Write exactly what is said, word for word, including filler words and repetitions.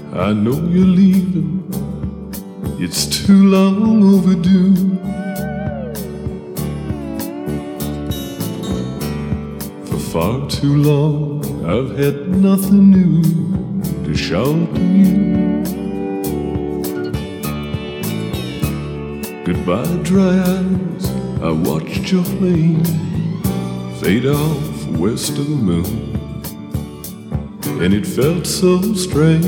I know you're leaving, it's too long overdue. For far too long I've had nothing new to shout to you. Goodbye, dry eyes, I watched your flame fade off west of the moon, and it felt so strange.